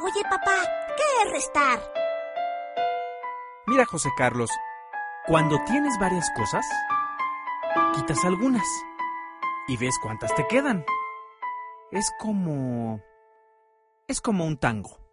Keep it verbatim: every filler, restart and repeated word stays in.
Oye, papá, ¿qué es restar? Mira, José Carlos, cuando tienes varias cosas, quitas algunas y ves cuántas te quedan. Es como... es como un tango.